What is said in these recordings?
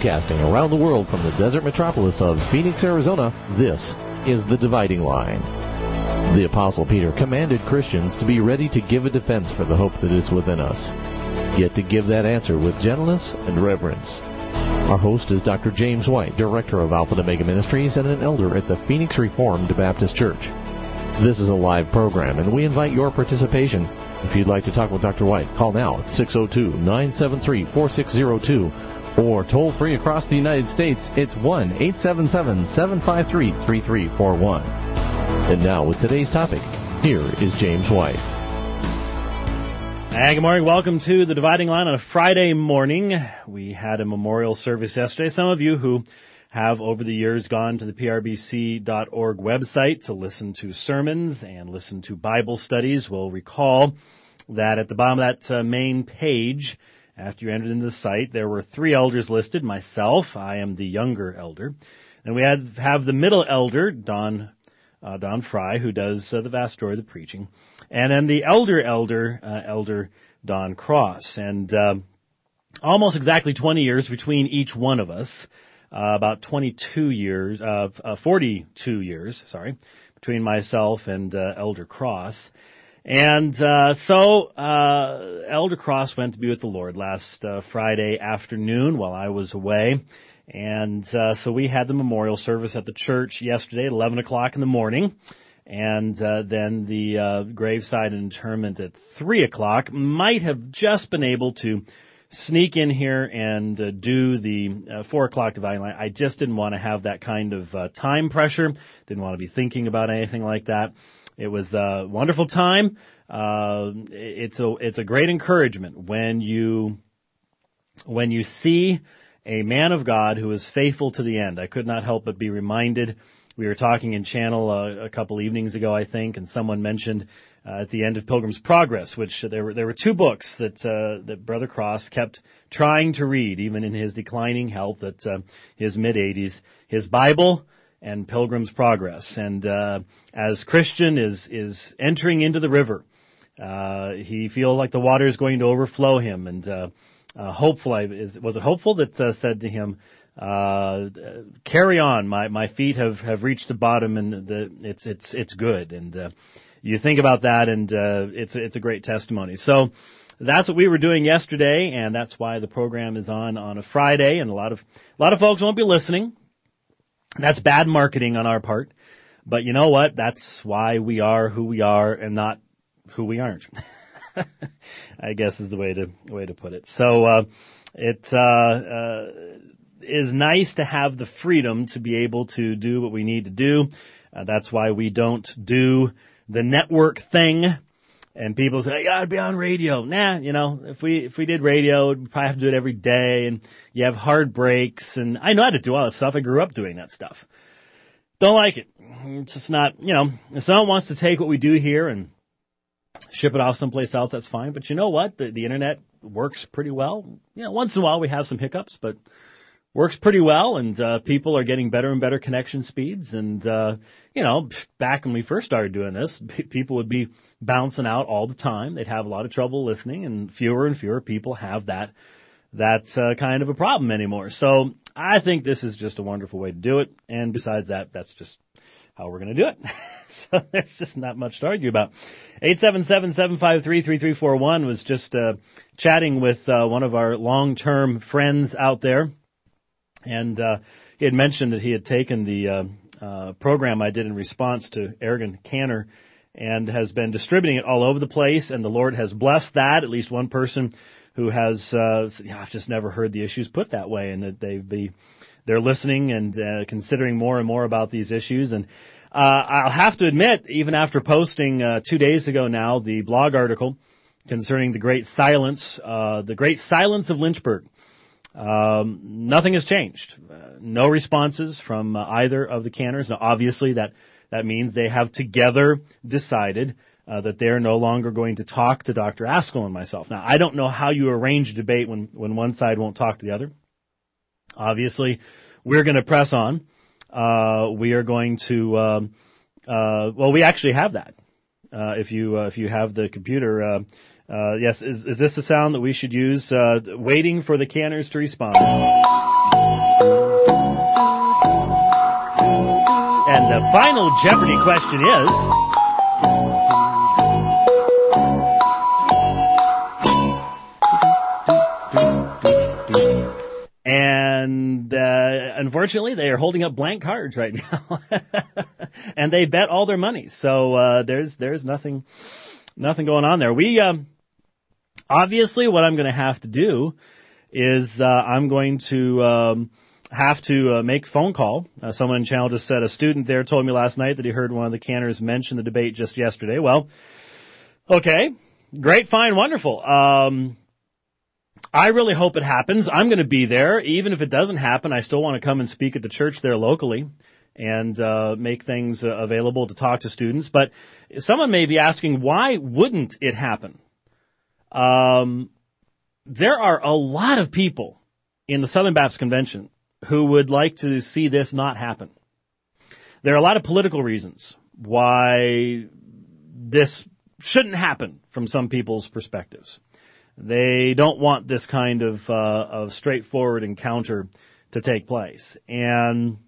Broadcasting around the world from the desert metropolis of Phoenix, Arizona, this is The Dividing Line. The Apostle Peter commanded Christians to be ready to give a defense for the hope that is within us, yet to give that answer with gentleness and reverence. Our host is Dr. James White, Director of Alpha and Omega Ministries and an elder at the Phoenix Reformed Baptist Church. This is a live program, and we invite your participation. If you'd like to talk with Dr. White, call now at 602-973-4602, or toll free across the United States, it's 1-877-753-3341. And now, with today's topic, here is James White. Good morning. Welcome to The Dividing Line on a Friday morning. We had a memorial service yesterday. Some of you who have over the years gone to the prbc.org website to listen to sermons and listen to Bible studies will recall that at the bottom of that main page, after you entered into the site, there were 3 elders listed. Myself, I am the younger elder. And we have the middle elder, Don Fry, who does the vast majority of the preaching. And then the elder Don Cross. And almost exactly 20 years between each one of us, about 42 years, 42 years, between myself and Elder Cross. And so Elder Cross went to be with the Lord last Friday afternoon while I was away. And so we had the memorial service at the church yesterday at 11 o'clock in the morning. And then the graveside interment at 3 o'clock. Might have just been able to sneak in here and do the 4 o'clock Dividing Line. I just didn't want to have that kind of time pressure. Didn't want to be thinking about anything like that. It was a wonderful time. It's a great encouragement when you see a man of God who is faithful to the end. I could not help but be reminded. We were talking in channel a couple evenings ago, I think, and someone mentioned at the end of Pilgrim's Progress, which there were 2 books that Brother Cross kept trying to read, even in his declining health at his mid-80s, his Bible and Pilgrim's Progress. And as Christian is entering into the river, he feels like the water is going to overflow him. And was it hopeful that said to him, carry on, my feet have reached the bottom, and it's good. And you think about that, and it's a great testimony. So that's what we were doing yesterday, and that's why the program is on a Friday, and a lot of folks won't be listening. That's bad marketing on our part, but you know what? That's why we are who we are and not who we aren't. I guess is the way to put it. So it is nice to have the freedom to be able to do what we need to do. That's why we don't do the network thing. And people say, "Yeah, I'd be on radio." Nah, if we did radio, we'd probably have to do it every day, and you have hard breaks. And I know how to do all that stuff. I grew up doing that stuff. Don't like it. It's just not, if someone wants to take what we do here and ship it off someplace else, that's fine. But you know what? The internet works pretty well. Once in a while we have some hiccups, but works pretty well, and people are getting better and better connection speeds. And, back when we first started doing this, people would be bouncing out all the time. They'd have a lot of trouble listening, and fewer people have that kind of a problem anymore. So I think this is just a wonderful way to do it. And besides that, that's just how we're going to do it. So there's just not much to argue about. 877-753-3341 was just chatting with one of our long-term friends out there. And he had mentioned that he had taken the program I did in response to Aragon Canner and has been distributing it all over the place, and the Lord has blessed that. At least one person who has, I've just never heard the issues put that way, and that they're listening and considering more and more about these issues. And I'll have to admit, even after posting 2 days ago now the blog article concerning the Great Silence of Lynchburg, nothing has changed. No responses from either of the Canners. Now, obviously, that means they have together decided that they're no longer going to talk to Dr. Askell and myself. Now, I don't know how you arrange a debate when one side won't talk to the other. Obviously, we're going to press on. We are going to, we actually have that. If you have the computer, yes, is this the sound that we should use? Waiting for the Canners to respond. And the final Jeopardy question is... And unfortunately, they are holding up blank cards right now, and they bet all their money. So there's nothing going on there. We obviously, what I'm going to have to do is I'm going to have to make a phone call. Someone in the channel just said a student there told me last night that he heard one of the Canners mention the debate just yesterday. Well, okay, great, fine, wonderful. I really hope it happens. I'm going to be there. Even if it doesn't happen, I still want to come and speak at the church there locally and make things available to talk to students. But someone may be asking, why wouldn't it happen? There are a lot of people in the Southern Baptist Convention who would like to see this not happen. There are a lot of political reasons why this shouldn't happen from some people's perspectives. They don't want this kind of straightforward encounter to take place. And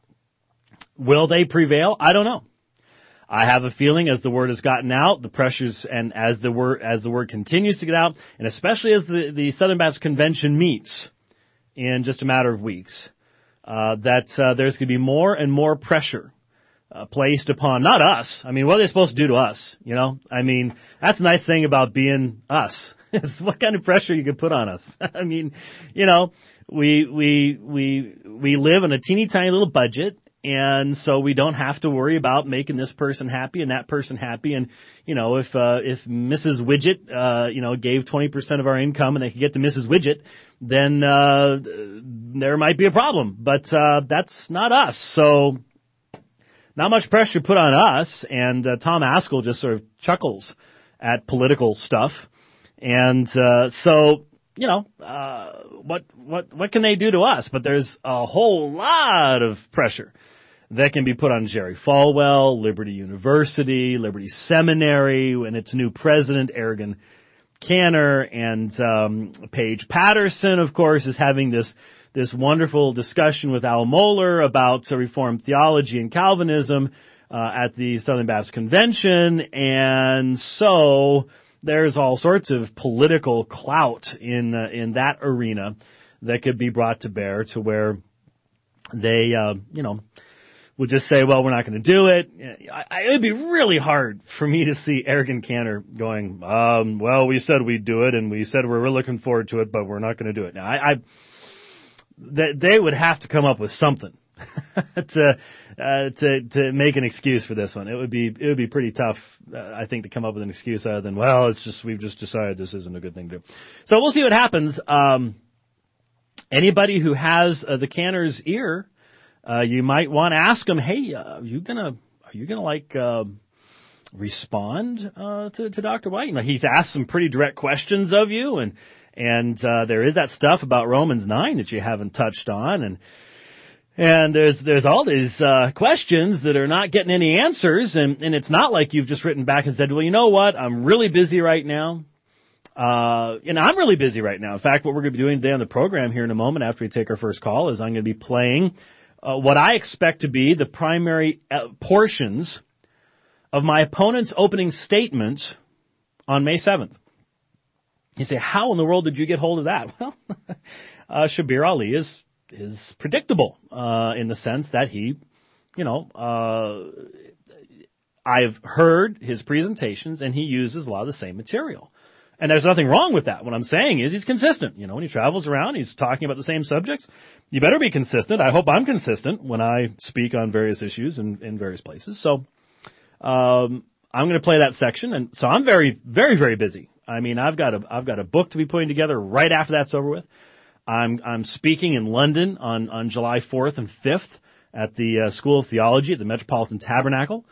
will they prevail? I don't know. I have a feeling as the word has gotten out, the pressures, and as the word continues to get out, and especially as the Southern Baptist Convention meets in just a matter of weeks, that there's going to be more and more pressure placed upon, not us. I mean, what are they supposed to do to us? You know, I mean, that's the nice thing about being us. Is what kind of pressure you can put on us. I mean, you know, we live on a teeny tiny little budget, and so we don't have to worry about making this person happy and that person happy. And you know, if Mrs. Widget gave 20% of our income and they could get to Mrs. Widget, then there might be a problem. But that's not us. So not much pressure put on us. And Tom Askell just sort of chuckles at political stuff. And so, you know, what can they do to us? But there's a whole lot of pressure that can be put on Jerry Falwell, Liberty University, Liberty Seminary, and its new president, Erigan Canner, and Paige Patterson, of course, is having this wonderful discussion with Al Mohler about Reformed theology and Calvinism at the Southern Baptist Convention, and so there's all sorts of political clout in that arena that could be brought to bear to where they, would just say, well, we're not going to do it. It would be really hard for me to see Erigan Canner going, well, we said we'd do it, and we said we're really looking forward to it, but we're not going to do it. Now, they would have to come up with something to make an excuse for this one. It would be pretty tough, I think, to come up with an excuse other than, well, we've just decided this isn't a good thing to do. So we'll see what happens. Anybody who has the Canner's ear, you might want to ask them, hey, are you gonna respond to Dr. White? You know, he's asked some pretty direct questions of you, and there is that stuff about Romans 9 that you haven't touched on, and there's all these questions that are not getting any answers, and it's not like you've just written back and said, well, you know what, I'm really busy right now. I'm really busy right now. In fact, what we're going to be doing today on the program here in a moment after we take our first call is I'm going to be playing what I expect to be the primary portions of my opponent's opening statement on May 7th. You say, how in the world did you get hold of that? Well, Shabir Ali is predictable in the sense that he, I've heard his presentations and he uses a lot of the same material. And there's nothing wrong with that. What I'm saying is he's consistent. You know, when he travels around, he's talking about the same subjects. You better be consistent. I hope I'm consistent when I speak on various issues in various places. So I'm going to play that section. And so I'm very, very, very busy. I mean, I've got a book to be putting together right after that's over with. I'm speaking in London on July 4th and 5th at the School of Theology at the Metropolitan Tabernacle.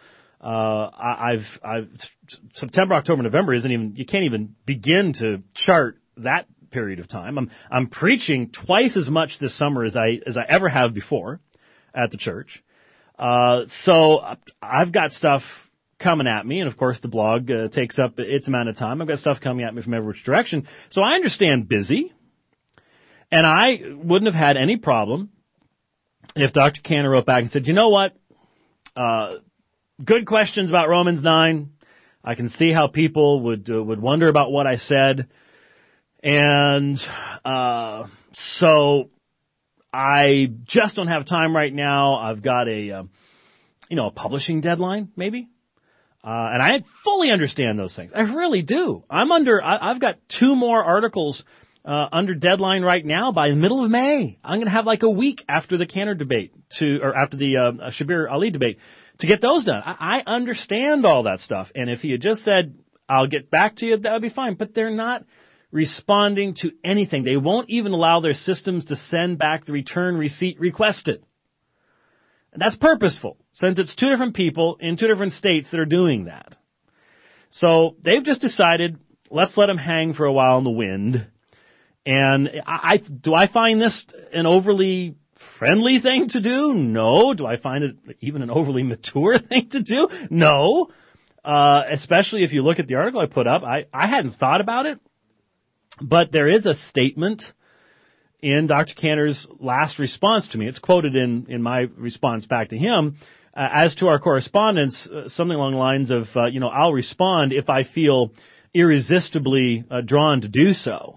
September, October, November you can't even begin to chart that period of time. I'm preaching twice as much this summer as I ever have before at the church. So I've got stuff coming at me, and of course the blog takes up its amount of time. I've got stuff coming at me from every which direction. So I understand busy, and I wouldn't have had any problem if Dr. Canner wrote back and said, you know what? good questions about Romans 9. I can see how people would wonder about what I said. And so I just don't have time right now. I've got a publishing deadline, maybe. And I fully understand those things. I really do. I've got 2 more articles under deadline right now by the middle of May. I'm going to have like a week after the Cantor debate after the Shabir Ali debate to get those done. I understand all that stuff. And if he had just said, I'll get back to you, that would be fine. But they're not responding to anything. They won't even allow their systems to send back the return receipt requested. And that's purposeful, since it's 2 different people in 2 different states that are doing that. So they've just decided, let's let them hang for a while in the wind. And do I find this an overly friendly thing to do? No. Do I find it even an overly mature thing to do? No. Especially if you look at the article I put up. I hadn't thought about it, but there is a statement in Dr. Cantor's last response to me. It's quoted in my response back to him. As to our correspondence, something along the lines of, I'll respond if I feel irresistibly drawn to do so.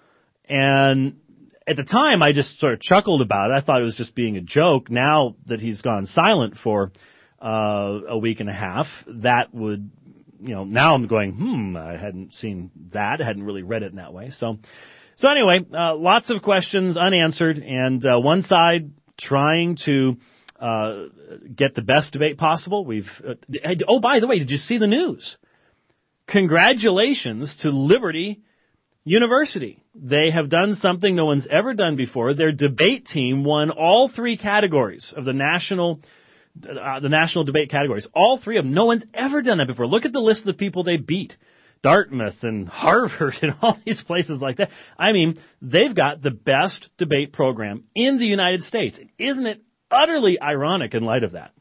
And at the time, I just sort of chuckled about it. I thought it was just being a joke. Now that he's gone silent for a week and a half, that would, now I'm going, I hadn't seen that. I hadn't really read it in that way. So anyway, lots of questions unanswered, and one side trying to get the best debate possible. By the way, did you see the news? Congratulations to Liberty University. They have done something no one's ever done before. Their debate team won all 3 categories of the national debate categories. All 3 of them. No one's ever done that before. Look at the list of the people they beat. Dartmouth and Harvard and all these places like that. I mean, they've got the best debate program in the United States. Isn't it utterly ironic in light of that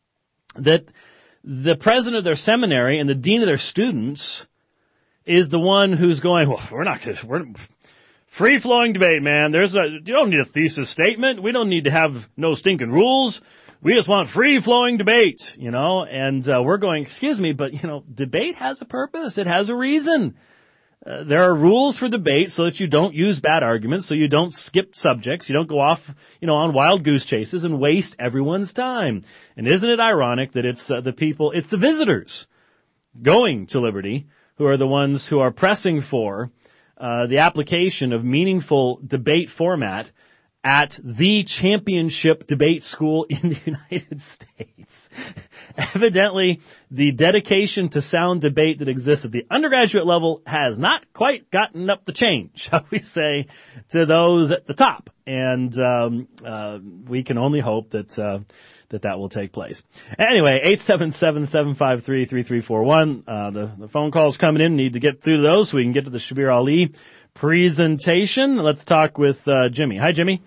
the president of their seminary and the dean of their students is the one who's going, well, we're free-flowing debate, man. You don't need a thesis statement. We don't need to have no stinking rules. We just want free-flowing debate, and we're going, excuse me, but, debate has a purpose. It has a reason. There are rules for debate so that you don't use bad arguments, so you don't skip subjects, you don't go off, on wild goose chases and waste everyone's time. And isn't it ironic that it's the visitors going to Liberty who are the ones who are pressing for the application of meaningful debate format at the championship debate school in the United States. Evidently, the dedication to sound debate that exists at the undergraduate level has not quite gotten up the chain, shall we say, to those at the top. And we can only hope that that will take place. Anyway, 877-753-3341. The phone calls coming in. Need to get through those so we can get to the Shabir Ali presentation. Let's talk with Jimmy. Hi, Jimmy.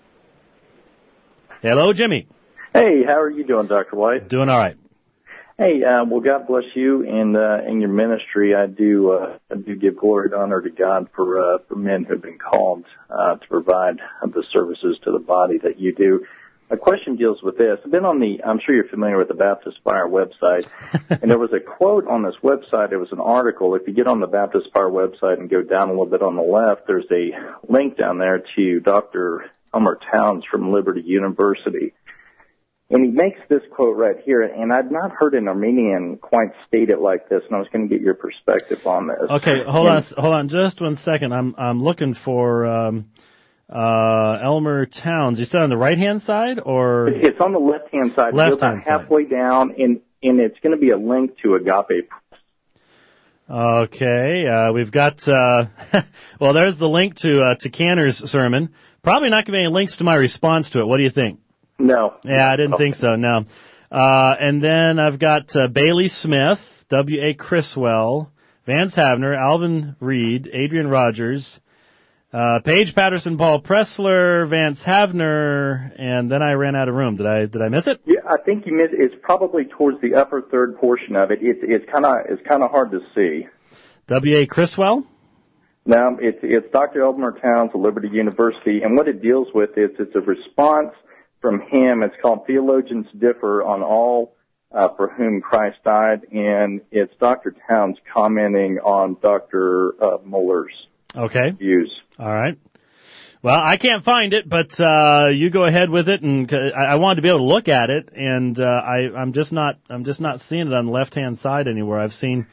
Hello, Jimmy. Hey, how are you doing, Dr. White? Doing all right. Hey, well, God bless you and your ministry. I do give glory and honor to God for men who have been called to provide the services to the body that you do. My question deals with this. I've been I'm sure you're familiar with the Baptist Fire website, and there was a quote on this website. It was an article. If you get on the Baptist Fire website and go down a little bit on the left, there's a link down there to Dr. Elmer Towns from Liberty University. And he makes this quote right here, and I've not heard an Armenian quite state it like this, and I was going to get your perspective on this. Okay, hold on just 1 second. I'm looking for Elmer Towns. You said on the right-hand side, or? It's on the left-hand side. Left-hand side. Halfway down, and it's going to be a link to Agape. Okay, we've got, well, there's the link to Cantor's sermon. Probably not going to be any links to my response to it. What do you think? No. Yeah, I didn't think so, no. And then I've got Bailey Smith, W.A. Criswell, Vance Havner, Alvin Reed, Adrian Rogers, Paige Patterson, Paul Pressler, Vance Havner, and then I ran out of room. Did I miss it? Yeah, I think you missed. It's probably towards the upper third portion of it. It's kind of hard to see. W.A. Criswell? No, it's Dr. Elmer Towns of Liberty University, and what it deals with is it's a response from him. It's called Theologians Differ on All for Whom Christ Died, and it's Dr. Towns commenting on Dr. Muller's views. All right. Well, I can't find it, but you go ahead with it, and I wanted to be able to look at it, and I'm just not seeing it on the left-hand side anywhere. I've seen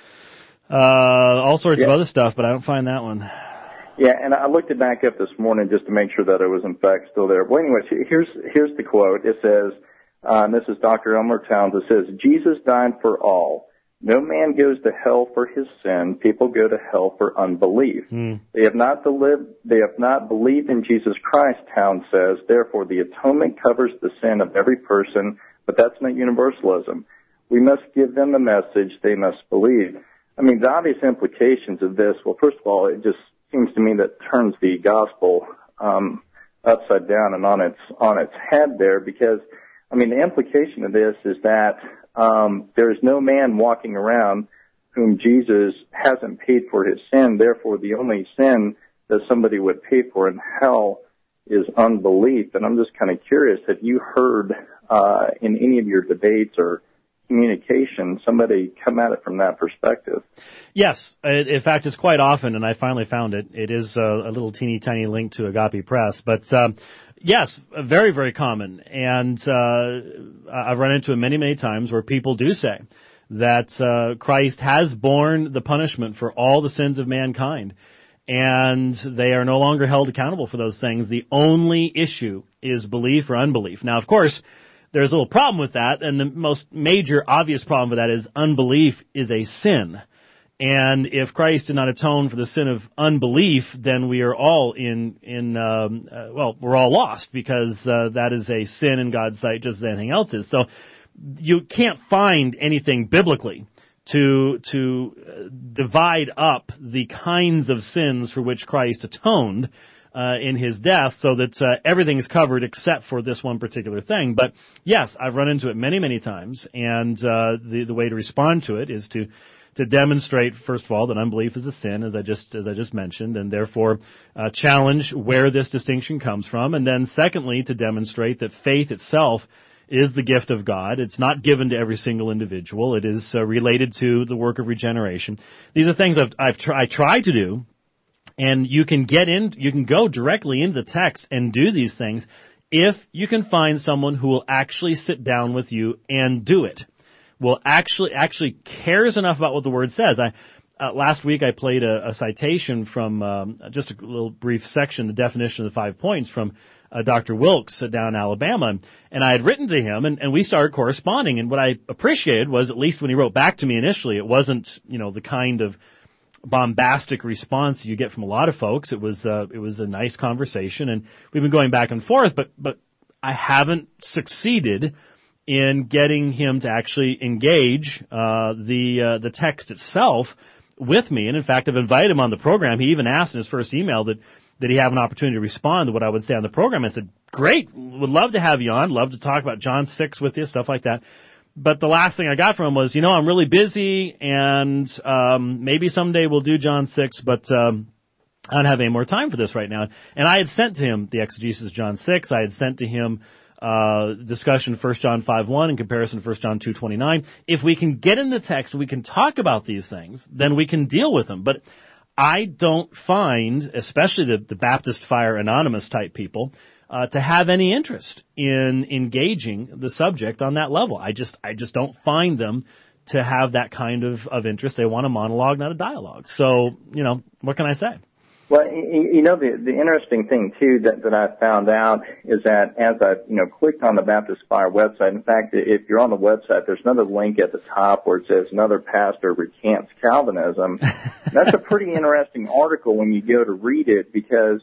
all sorts of other stuff, but I don't find that one. Yeah, and I looked it back up this morning just to make sure that it was in fact still there. Well, anyways, here's the quote. It says, and this is Dr. Elmer Towns. It says, "Jesus died for all. No man goes to hell for his sin. People go to hell for unbelief. They have not believed in Jesus Christ," Towns says. "Therefore, the atonement covers the sin of every person, but that's not universalism. We must give them the message they must believe." I mean, the obvious implications of this, well, first of all, it just seems to me that turns the gospel upside down and on its head there, because, I mean, the implication of this is that there is no man walking around whom Jesus hasn't paid for his sin. Therefore, the only sin that somebody would pay for in hell is unbelief. And I'm just kind of curious, have you heard in any of your debates or communication somebody come at it from that perspective? Yes. In fact, it's quite often, and I finally found it. It is a little teeny tiny link to Agape Press. But yes, very, very common. And I've run into it many, many times where people do say that Christ has borne the punishment for all the sins of mankind, and they are no longer held accountable for those things. The only issue is belief or unbelief. Now, of course, there's a little problem with that, and the most major obvious problem with that is unbelief is a sin. And if Christ did not atone for the sin of unbelief, then we are all we're all lost, because that is a sin in God's sight just as anything else is. So you can't find anything biblically to divide up the kinds of sins for which Christ atoned in his death, so that everything is covered except for this one particular thing. But yes, I've run into it many, many times, and the way to respond to it is to demonstrate, first of all, that unbelief is a sin, as I just mentioned, and therefore challenge where this distinction comes from, and then secondly, to demonstrate that faith itself is the gift of God. It's not given to every single individual. It is related to the work of regeneration. These are things I try to do. And you can go directly into the text and do these things if you can find someone who will actually sit down with you and do it. Will actually cares enough about what the Word says. Last week I played a citation from just a little brief section, the definition of the 5 points from Dr. Wilkes down in Alabama, and I had written to him, and we started corresponding. And what I appreciated was, at least when he wrote back to me initially, it wasn't the kind of bombastic response you get from a lot of folks. It was a nice conversation, and we've been going back and forth, but I haven't succeeded in getting him to actually engage the text itself with me. And in fact, I've invited him on the program. He even asked in his first email that he have an opportunity to respond to what I would say on the program. I said, "Great, would love to have you on, love to talk about John 6 with you," stuff like that. But the last thing I got from him was, I'm really busy, and maybe someday we'll do John 6, but I don't have any more time for this right now. And I had sent to him the exegesis of John 6. I had sent to him discussion 1 John 5:1 in comparison to 1 John 2:29. If we can get in the text, we can talk about these things, then we can deal with them. But I don't find, especially the Baptist Fire Anonymous type people, to have any interest in engaging the subject on that level. I just don't find them to have that kind of interest. They want a monologue, not a dialogue. So, what can I say? Well, the interesting thing too that I found out is that as I clicked on the Baptist Fire website, in fact, if you're on the website, there's another link at the top where it says another pastor recants Calvinism. That's a pretty interesting article when you go to read it, because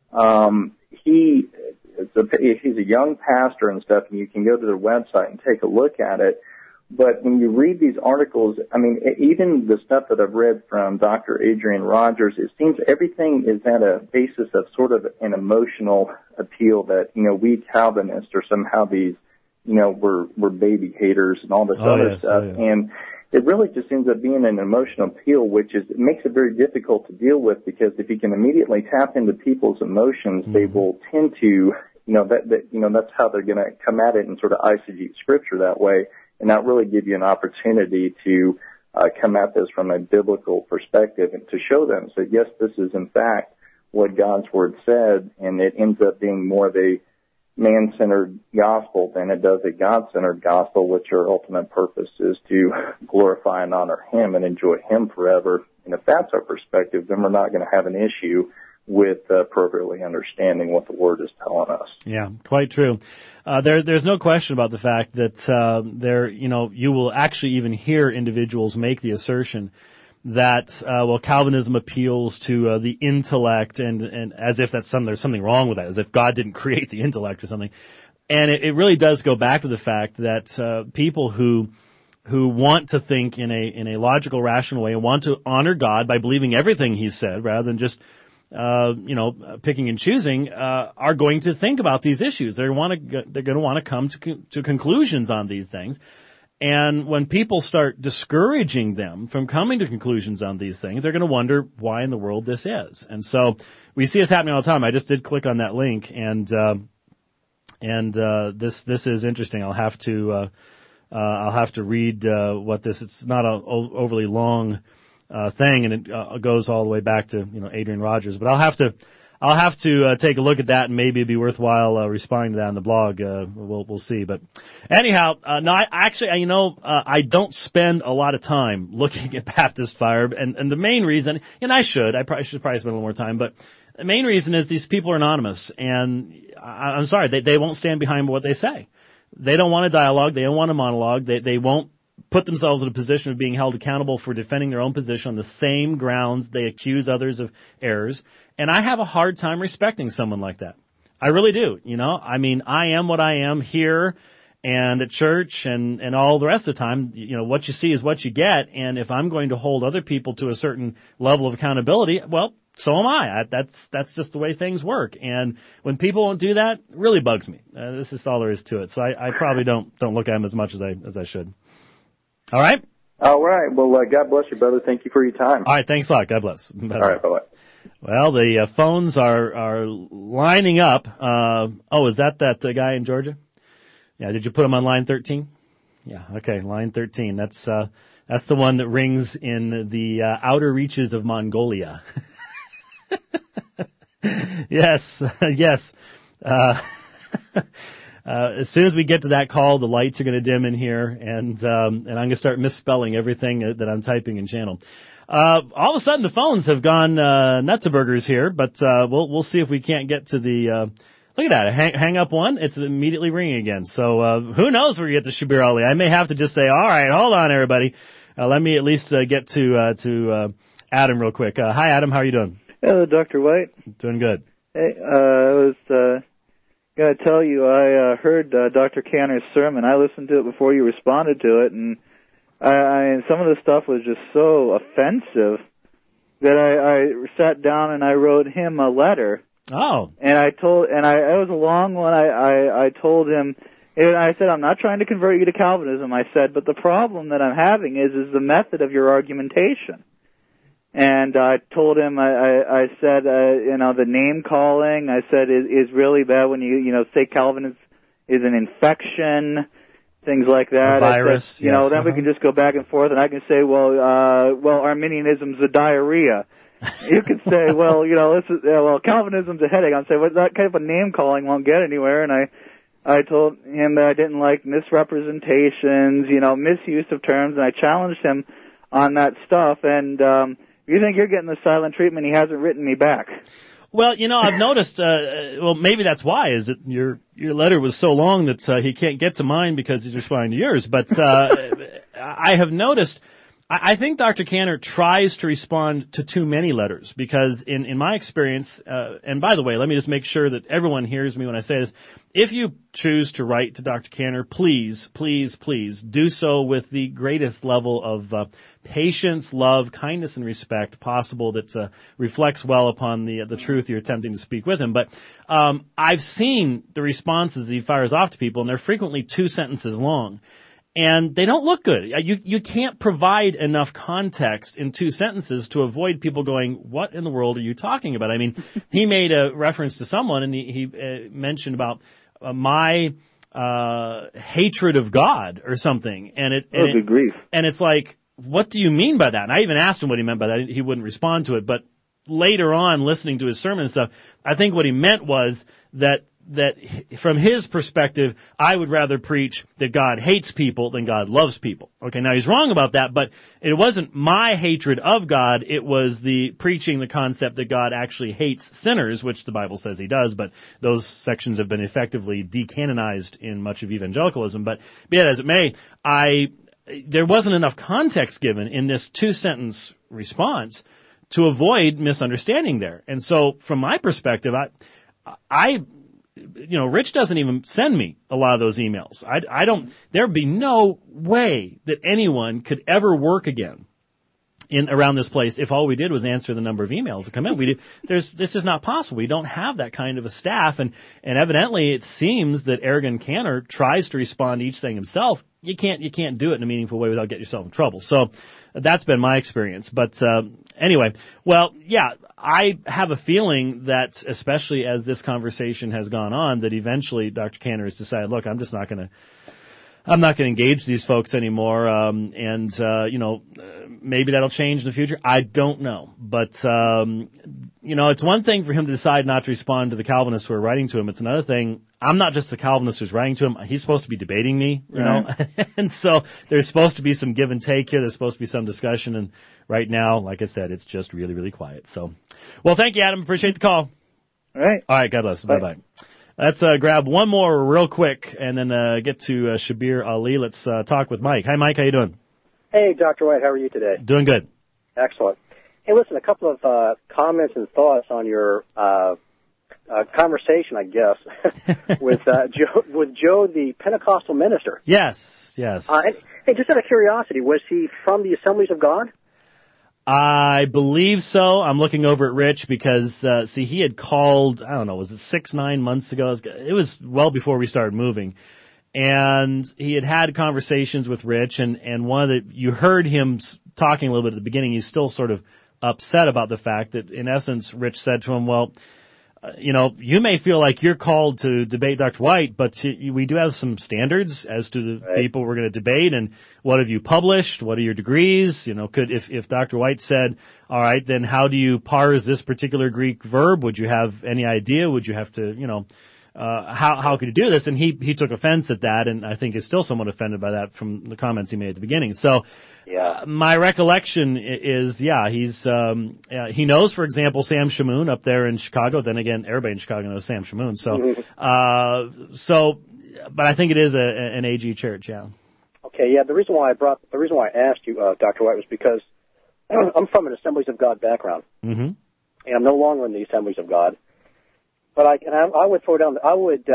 he's a young pastor and stuff, and you can go to their website and take a look at it. But when you read these articles, I mean, even the stuff that I've read from Dr. Adrian Rogers, it seems everything is at a basis of sort of an emotional appeal that, we Calvinists are somehow these, we're baby haters and all this other stuff. Oh, yes. And it really just ends up being an emotional appeal, which makes it very difficult to deal with, because if you can immediately tap into people's emotions, they will tend to that's how they're going to come at it and sort of eisegete Scripture that way, and not really give you an opportunity to come at this from a biblical perspective and to show them, so yes, this is in fact what God's Word said, and it ends up being more of a man-centered gospel than it does a God-centered gospel, which our ultimate purpose is to glorify and honor Him and enjoy Him forever. And if that's our perspective, then we're not going to have an issue with appropriately understanding what the Word is telling us. Yeah, quite true. There's no question about the fact that you will actually even hear individuals make the assertion that Calvinism appeals to the intellect, and as if there's something wrong with that, as if God didn't create the intellect or something. And it really does go back to the fact that people who want to think in a logical, rational way and want to honor God by believing everything He said rather than just picking and choosing, are going to think about these issues. They're going to want to come to conclusions on these things. And when people start discouraging them from coming to conclusions on these things, they're going to wonder why in the world this is. And so we see this happening all the time. I just did click on that link, and this is interesting. I'll have to read what this. It's not an overly long thing, and it goes all the way back to Adrian Rogers. But I'll have to take a look at that, and maybe it'd be worthwhile responding to that on the blog. We'll see. But anyhow, no, I don't spend a lot of time looking at Baptist Fire, and the main reason, and I should probably spend a little more time, but the main reason is these people are anonymous, and I'm sorry, they won't stand behind what they say. They don't want a dialogue. They don't want a monologue. They won't put themselves in a position of being held accountable for defending their own position on the same grounds they accuse others of errors. And I have a hard time respecting someone like that. I really do. I am what I am here and at church and all the rest of the time. What you see is what you get. And if I'm going to hold other people to a certain level of accountability, well, so am I. That's just the way things work. And when people won't do that, it really bugs me. This is all there is to it. So I probably don't look at them as much as I should. All right? All right. Well, God bless you, brother. Thank you for your time. All right. Thanks a lot. God bless. All right. Bye-bye. Well, the phones are lining up. Is that guy in Georgia? Yeah. Did you put him on line 13? Yeah. Okay. Line 13. That's the one that rings in the outer reaches of Mongolia. Yes. Yes. As soon as we get to that call, the lights are going to dim in here, and I'm going to start misspelling everything that I'm typing in channel. All of a sudden, the phones have gone nuts-a-burgers here, but we'll see if we can't get to the. Look at that! Hang up one, it's immediately ringing again. So who knows where we get to Shabir Ali? I may have to just say, all right, hold on, everybody. Let me at least get to Adam real quick. Hi, Adam. How are you doing? Hello, Dr. White. Doing good. Hey, I was going to tell you, I heard Dr. Canner's sermon. I listened to it before you responded to it, and some of the stuff was just so offensive that I sat down and I wrote him a letter. Oh. And it was a long one. I told him, and I said, I'm not trying to convert you to Calvinism, I said, but the problem that I'm having is the method of your argumentation. And I told him, I said, the name calling, I said, is really bad when you say Calvinism is an infection, things like that. A virus, I said, then we can just go back and forth, and I can say, Arminianism's a diarrhea. You could say, Calvinism's a headache. I'd say, well, that kind of a name calling won't get anywhere. And I told him that I didn't like misrepresentations, misuse of terms, and I challenged him on that stuff. And you think you're getting the silent treatment? He hasn't written me back. Well, I've noticed. Maybe that's why. Is that your letter was so long that he can't get to mine because he's responding to yours. But I have noticed. I think Dr. Canner tries to respond to too many letters because in my experience, and by the way, let me just make sure that everyone hears me when I say this. If you choose to write to Dr. Canner, please, please, please do so with the greatest level of patience, love, kindness, and respect possible that reflects well upon the truth you're attempting to speak with him. But I've seen the responses he fires off to people, and they're frequently 2 sentences long. and they don't look good. You can't provide enough context in 2 sentences to avoid people going, what in the world are you talking about? I mean, he made a reference to someone, and he mentioned about my hatred of God or something. Good grief. And it's like, what do you mean by that? And I even asked him what he meant by that. He wouldn't respond to it. But later on, listening to his sermon and stuff, I think what he meant was that from his perspective, I would rather preach that God hates people than God loves people. Okay, now he's wrong about that, but it wasn't my hatred of God. It was the preaching the concept that God actually hates sinners, which the Bible says he does, but those sections have been effectively decanonized in much of evangelicalism. But be that as it may, there wasn't enough context given in this 2-sentence response to avoid misunderstanding there. And so from my perspective, Rich doesn't even send me a lot of those emails. There'd be no way that anyone could ever work again around this place if all we did was answer the number of emails that come in. This is not possible. We don't have that kind of a staff, and evidently it seems that Aragon Cantor tries to respond to each thing himself. You can't do it in a meaningful way without getting yourself in trouble. So that's been my experience. But anyway, well, yeah, I have a feeling that, especially as this conversation has gone on, that eventually Dr. Cantor has decided, look, I'm not going to engage these folks anymore, maybe that'll change in the future. I don't know. But, it's one thing for him to decide not to respond to the Calvinists who are writing to him. It's another thing, I'm not just the Calvinist who's writing to him. He's supposed to be debating me, you know. And so there's supposed to be some give and take here. There's supposed to be some discussion. And right now, like I said, it's just really, really quiet. So, well, thank you, Adam. Appreciate the call. All right. All right. God bless. Bye-bye. Let's grab one more real quick and then get to Shabir Ali. Let's talk with Mike. Hi, Mike. How you doing? Hey, Dr. White. How are you today? Doing good. Excellent. Hey, listen, a couple of comments and thoughts on your conversation, I guess, with Joe, the Pentecostal minister. Yes. Hey, just out of curiosity, was he from the Assemblies of God? I believe so. I'm looking over at Rich because, he had called, I don't know, was it 6-9 months ago? It was well before we started moving. And he had conversations with Rich, and you heard him talking a little bit at the beginning. He's still sort of upset about the fact that, in essence, Rich said to him, well, you may feel like you're called to debate Dr. White, but we do have some standards as to the people we're going to debate, and what have you published? What are your degrees? If Dr. White said, all right, then how do you parse this particular Greek verb? Would you have any idea? Would you have to, how could you do this? And he took offense at that, and I think is still somewhat offended by that from the comments he made at the beginning. So, my recollection is, he knows, for example, Sam Shamoon up there in Chicago. Then again, everybody in Chicago knows Sam Shamoon. So, but I think it is an AG church, yeah. Okay, yeah. The reason why I asked you, Dr. White, was because I'm from an Assemblies of God background, and I'm no longer in the Assemblies of God. But I would throw down.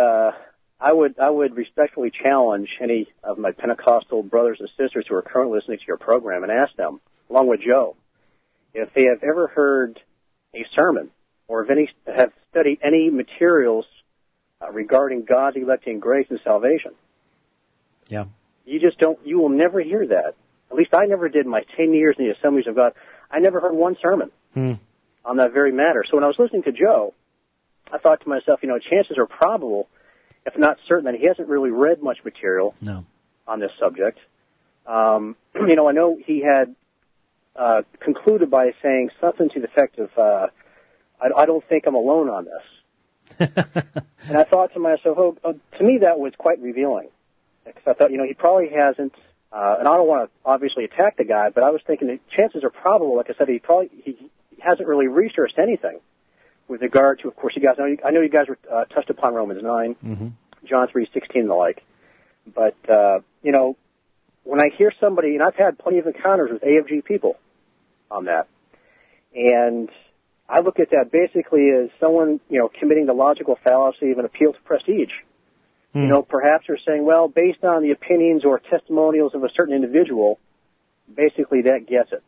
I would respectfully challenge any of my Pentecostal brothers and sisters who are currently listening to your program and ask them, along with Joe, if they have ever heard a sermon or have studied any materials regarding God's electing grace and salvation. Yeah. You will never hear that. At least I never did in my 10 years in the Assemblies of God. I never heard one sermon on that very matter. So when I was listening to Joe, I thought to myself, chances are probable, if not certain, that he hasn't really read much material on this subject. I know he had concluded by saying something to the effect of, I don't think I'm alone on this. And I thought to myself, to me that was quite revealing. Because I thought, he probably hasn't, and I don't want to obviously attack the guy, but I was thinking that chances are probable, like I said, he hasn't really researched anything with regard to, of course, I know you guys were touched upon Romans 9, John 3:16 and the like. But, when I hear somebody, and I've had plenty of encounters with AFG people on that, and I look at that basically as someone, committing the logical fallacy of an appeal to prestige. Perhaps they're saying, well, based on the opinions or testimonials of a certain individual, basically that gets it.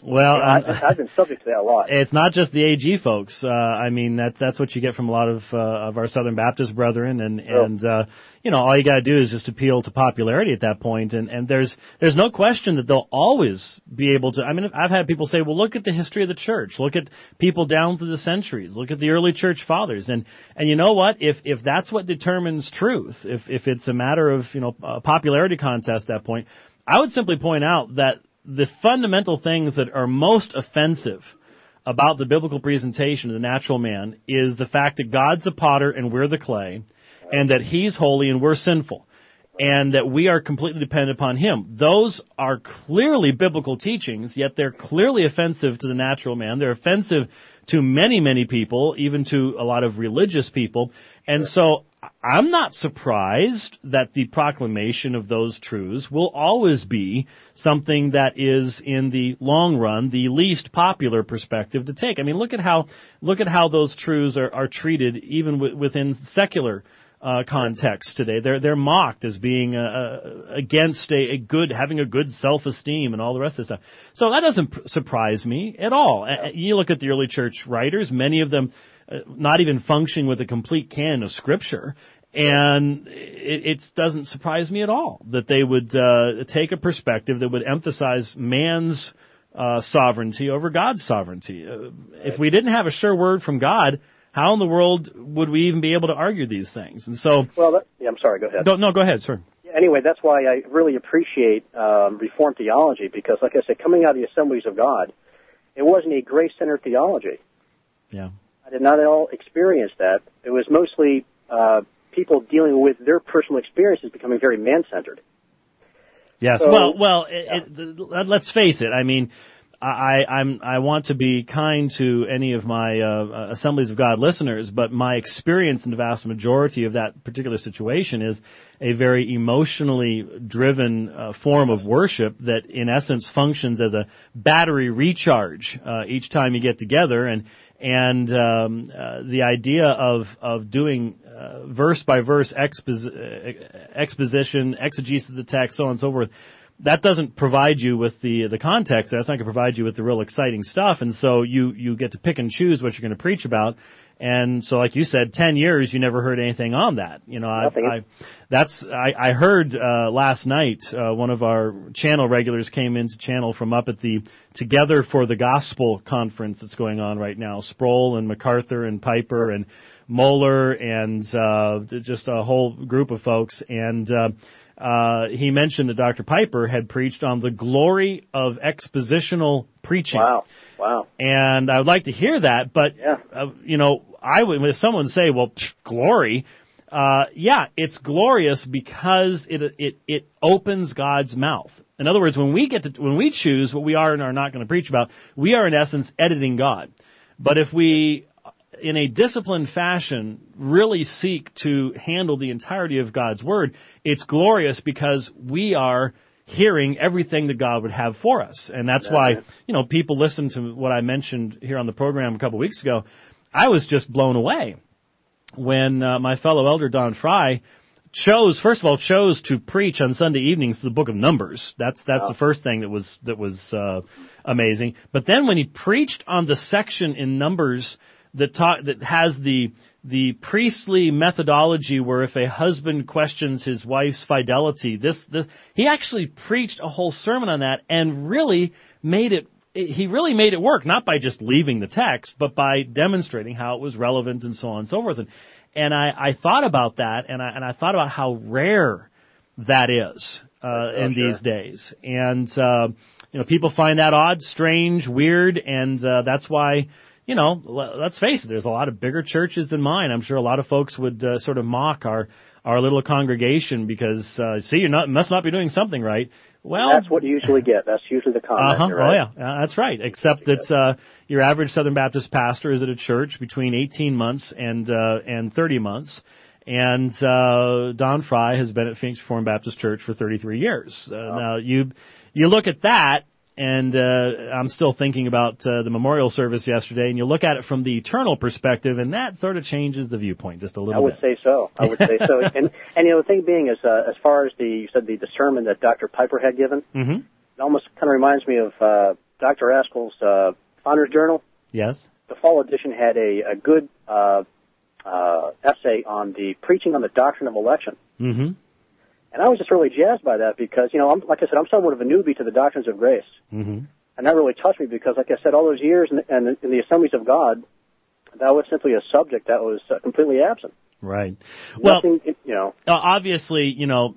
Well, I've been subject to that a lot. It's not just the AG folks. I mean, that's what you get from a lot of our Southern Baptist brethren, and all you got to do is just appeal to popularity at that point, and there's no question that they'll always be able to. I mean, I've had people say, well, look at the history of the church, look at people down through the centuries, look at the early church fathers, and you know what? If that's what determines truth, if it's a matter of a popularity contest at that point, I would simply point out that the fundamental things that are most offensive about the biblical presentation of the natural man is the fact that God's a potter and we're the clay, and that He's holy and we're sinful, and that we are completely dependent upon Him. Those are clearly biblical teachings, yet they're clearly offensive to the natural man. They're offensive to many, many people, even to a lot of religious people. And so I'm not surprised that the proclamation of those truths will always be something that is, in the long run, the least popular perspective to take. I mean, look at how those truths are treated even within secular context today. They're mocked as being against having a good self-esteem and all the rest of the stuff. So that doesn't surprise me at all. You look at the early church writers, many of them not even functioning with a complete canon of Scripture, and it doesn't surprise me at all that they would take a perspective that would emphasize man's sovereignty over God's sovereignty. If we didn't have a sure word from God, how in the world would we even be able to argue these things? And so, I'm sorry. Go ahead. No, go ahead, sir. Anyway, that's why I really appreciate Reformed theology, because, like I said, coming out of the Assemblies of God, it wasn't a grace-centered theology. Yeah. I did not at all experience that. It was mostly people dealing with their personal experiences becoming very man-centered. Yes. So, let's face it. I mean, I want to be kind to any of my Assemblies of God listeners, but my experience in the vast majority of that particular situation is a very emotionally driven form of worship that, in essence, functions as a battery recharge each time you get together, and the idea of doing verse by verse exposition, exegesis of the text, so on and so forth. That doesn't provide you with the context. That's not going to provide you with the real exciting stuff. And so you get to pick and choose what you're going to preach about. And so, like you said, 10 years, you never heard anything on that. I heard last night, one of our channel regulars came into channel from up at the Together for the Gospel conference that's going on right now. Sproul and MacArthur and Piper and Moeller and just a whole group of folks. And he mentioned that Dr. Piper had preached on the glory of expositional preaching. Wow. And I would like to hear that, but, if someone say, well, glory, it's glorious because it opens God's mouth. In other words, when we choose what we are and are not going to preach about, we are in essence editing God. But if we, in a disciplined fashion, really seek to handle the entirety of God's Word, it's glorious because we are hearing everything that God would have for us. And that's why, people listen to what I mentioned here on the program a couple of weeks ago. I was just blown away when my fellow elder, Don Fry, chose to preach on Sunday evenings the book of Numbers. That's the first thing that was amazing. But then when he preached on the section in Numbers that has the priestly methodology where if a husband questions his wife's fidelity, he actually preached a whole sermon on that and really made it work, not by just leaving the text, but by demonstrating how it was relevant and so on and so forth. And I thought about that, and I thought about how rare that is in these days. And people find that odd, strange, weird, and that's why, let's face it, there's a lot of bigger churches than mine. I'm sure a lot of folks would sort of mock our little congregation because, you must not be doing something right. Well, that's what you usually get. That's usually the comment. Right? Oh, yeah, that's right. Except that your average Southern Baptist pastor is at a church between 18 months and 30 months. And Don Fry has been at Phoenix Reformed Baptist Church for 33 years. Now, you look at that, and I'm still thinking about the memorial service yesterday, and you look at it from the eternal perspective, and that sort of changes the viewpoint just a little bit. I would say so. And the thing being is, as far as you said the sermon that Dr. Piper had given, mm-hmm. it almost kind of reminds me of Dr. Askell's Founder's Journal. Yes. The fall edition had a good essay on the preaching on the doctrine of election. Mm-hmm. And I was just really jazzed by that because, like I said, I'm somewhat of a newbie to the doctrines of grace. Mm-hmm. And that really touched me because, like I said, all those years in the Assemblies of God, that was simply a subject that was completely absent. Right. Nothing, obviously,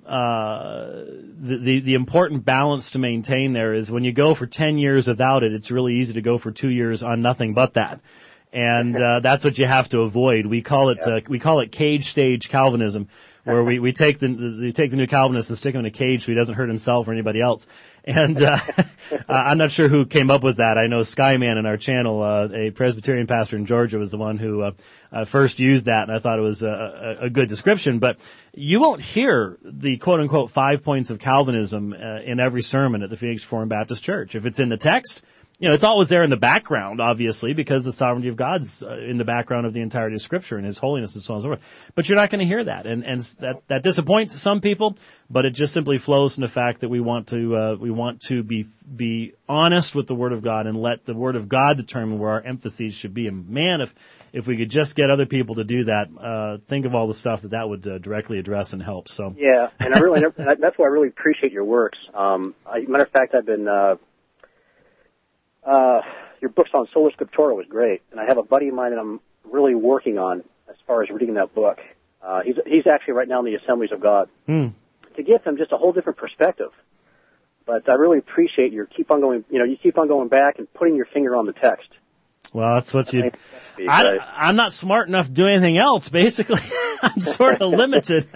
the important balance to maintain there is when you go for 10 years without it, it's really easy to go for 2 years on nothing but that. And that's what you have to avoid. We call it cage stage Calvinism, where we take the new Calvinist and stick him in a cage so he doesn't hurt himself or anybody else. And I'm not sure who came up with that. I know Skyman in our channel, a Presbyterian pastor in Georgia, was the one who first used that, and I thought it was a good description. But you won't hear the quote-unquote 5 points of Calvinism in every sermon at the Phoenix Reformed Baptist Church. If it's in the text, it's always there in the background, obviously, because the sovereignty of God's in the background of the entirety of Scripture and His holiness and so on and so forth. But you're not going to hear that, and that disappoints some people. But it just simply flows from the fact that we want to be honest with the Word of God and let the Word of God determine where our emphases should be. And man, if we could just get other people to do that, think of all the stuff that would directly address and help. So yeah, and that's why I really appreciate your works. Matter of fact, I've been. Your books on Sola Scriptura was great, and I have a buddy of mine that I'm really working on as far as reading that book. He's actually right now in the Assemblies of God to give him just a whole different perspective. But I really appreciate you keep on going back and putting your finger on the text. Well, that's what I'm not smart enough to do anything else, basically. I'm sort of limited.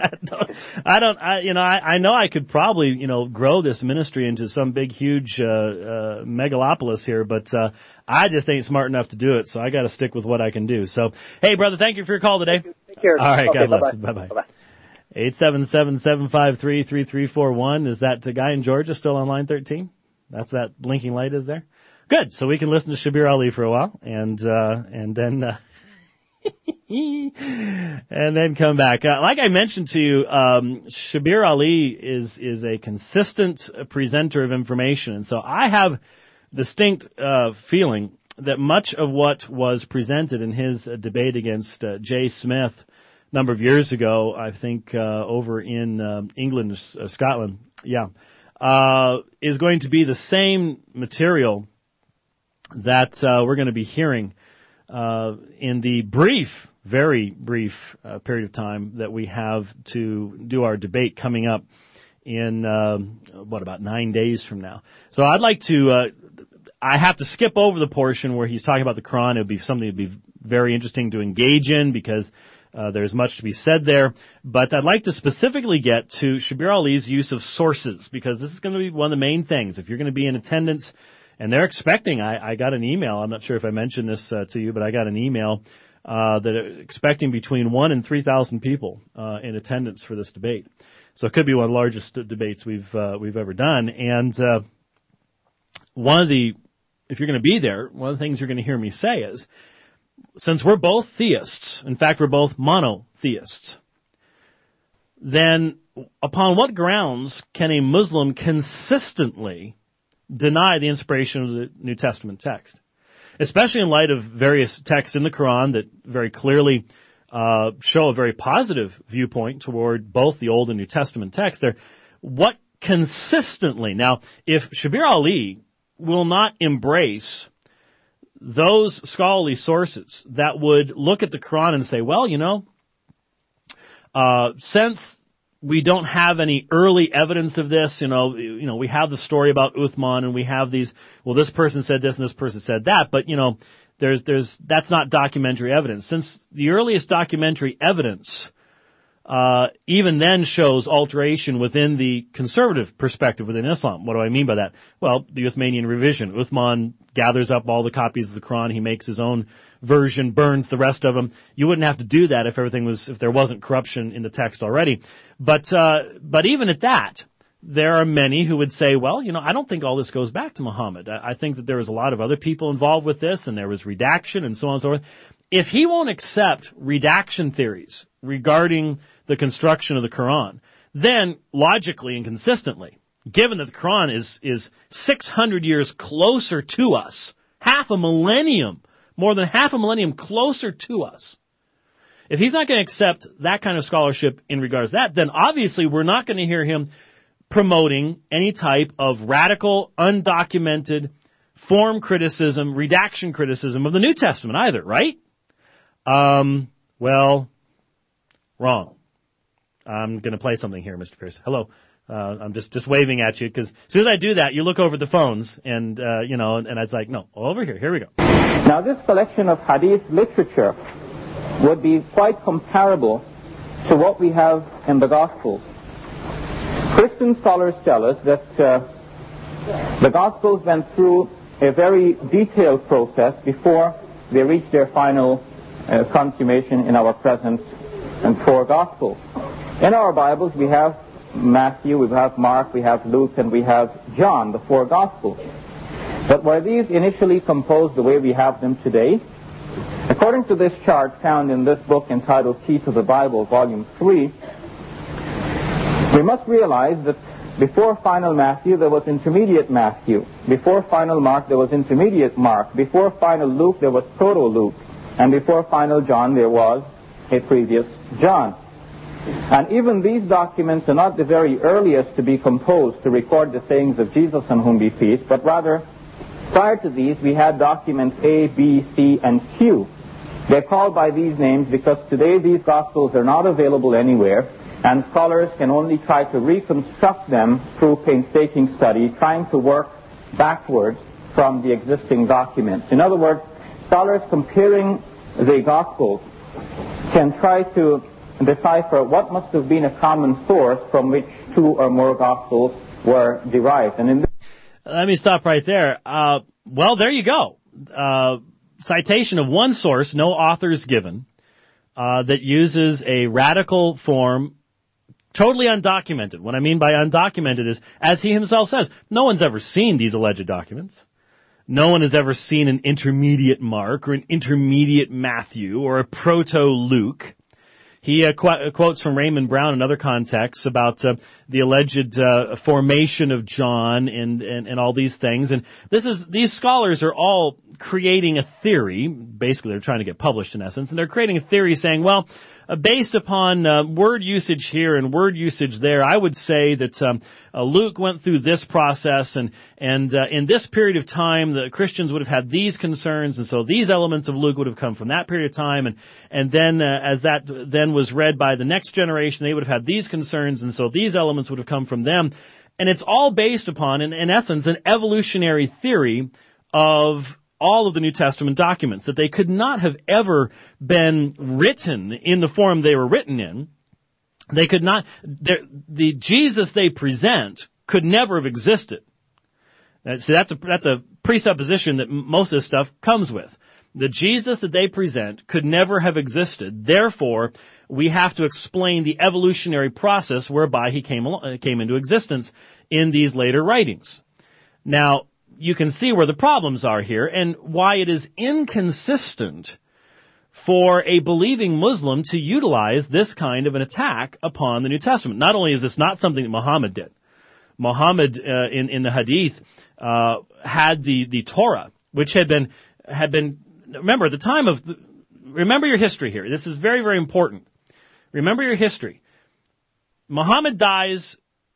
I know I could probably, grow this ministry into some big, huge, megalopolis here, but, I just ain't smart enough to do it, so I gotta stick with what I can do. So, hey, brother, thank you for your call today. Take care. All right, okay, God bless you. Bye-bye. Bye-bye. 877-753-3341. Is that guy in Georgia still on line 13? That's that blinking light is there? Good. So we can listen to Shabir Ali for a while and then and then come back. Like I mentioned to you, Shabir Ali is a consistent presenter of information. And so I have distinct feeling that much of what was presented in his debate against Jay Smith a number of years ago, I think over in England, Scotland, is going to be the same material that we're going to be hearing in the very brief period of time that we have to do our debate coming up in, about 9 days from now. So I'd like to, I have to skip over the portion where he's talking about the Quran. It would be something that would be very interesting to engage in because there's much to be said there. But I'd like to specifically get to Shabir Ali's use of sources because this is going to be one of the main things. If you're going to be in attendance, and they're expecting, I got an email, I'm not sure if I mentioned this to you, but I got an email that are expecting between 1,000 and 3,000 people in attendance for this debate. So it could be one of the largest debates we've ever done. And if you're going to be there, one of the things you're going to hear me say is, since we're both theists, in fact, we're both monotheists, then upon what grounds can a Muslim consistently deny the inspiration of the New Testament text, especially in light of various texts in the Quran that very clearly show a very positive viewpoint toward both the Old and New Testament text there. What consistently, now, if Shabir Ali will not embrace those scholarly sources that would look at the Quran and say, well, since we don't have any early evidence of this, we have the story about Uthman and we have these, well, this person said this and this person said that, but, that's not documentary evidence. Since the earliest documentary evidence, even then shows alteration within the conservative perspective within Islam. What do I mean by that? Well, the Uthmanian revision. Uthman gathers up all the copies of the Quran. He makes his own version, burns the rest of them. You wouldn't have to do that if there wasn't corruption in the text already. But even at that, there are many who would say, well, I don't think all this goes back to Muhammad. I think that there was a lot of other people involved with this, and there was redaction and so on and so forth. If he won't accept redaction theories regarding the construction of the Quran, then logically and consistently, given that the Quran is 600 years closer to us, more than half a millennium closer to us. If he's not going to accept that kind of scholarship in regards to that, then obviously we're not going to hear him promoting any type of radical, undocumented form criticism, redaction criticism of the New Testament either, right? Well, wrong. I'm going to play something here, Mr. Pierce. Hello. I'm just waving at you because as soon as I do that, you look over the phones and, and I was like, no, over here. Here we go. Now, this collection of hadith literature would be quite comparable to what we have in the Gospels. Christian scholars tell us that the Gospels went through a very detailed process before they reached their final consummation in our present and four Gospels. In our Bibles, we have Matthew, we have Mark, we have Luke, and we have John, the four Gospels. But were these initially composed the way we have them today? According to this chart found in this book entitled Key to the Bible, Volume 3, we must realize that before final Matthew, there was intermediate Matthew. Before final Mark, there was intermediate Mark. Before final Luke, there was proto-Luke. And before final John, there was a previous John. And even these documents are not the very earliest to be composed to record the sayings of Jesus, on whom be peace, but rather, prior to these, we had documents A, B, C, and Q. They're called by these names because today these Gospels are not available anywhere, and scholars can only try to reconstruct them through painstaking study, trying to work backwards from the existing documents. In other words, scholars comparing the Gospels can try to decipher what must have been a common source from which two or more Gospels were derived. And let me stop right there. Well, there you go. Citation of one source, no authors given, that uses a radical form, totally undocumented. What I mean by undocumented is, as he himself says, no one's ever seen these alleged documents. No one has ever seen an intermediate Mark or an intermediate Matthew or a proto-Luke. He quotes from Raymond Brown in other contexts about the alleged formation of John and all these things. And these scholars are all creating a theory. Basically, they're trying to get published in essence, and they're creating a theory saying, well, based upon word usage here and word usage there, I would say that Luke went through this process, and in this period of time, the Christians would have had these concerns, and so these elements of Luke would have come from that period of time, and then as that then was read by the next generation, they would have had these concerns, and so these elements would have come from them. And it's all based upon, in essence, an evolutionary theory of all of the New Testament documents, that they could not have ever been written in the form they were written in. They could not, the Jesus they present could never have existed. So that's a presupposition that most of this stuff comes with. The Jesus that they present could never have existed. Therefore, we have to explain the evolutionary process whereby he came into existence in these later writings. Now, you can see where the problems are here and why it is inconsistent for a believing Muslim to utilize this kind of an attack upon the New Testament. Not only is this not something that Muhammad did. Muhammad, in the Hadith, had the Torah, which had been, remember, at the time of, remember your history here. This is very, very important. Remember your history. Muhammad dies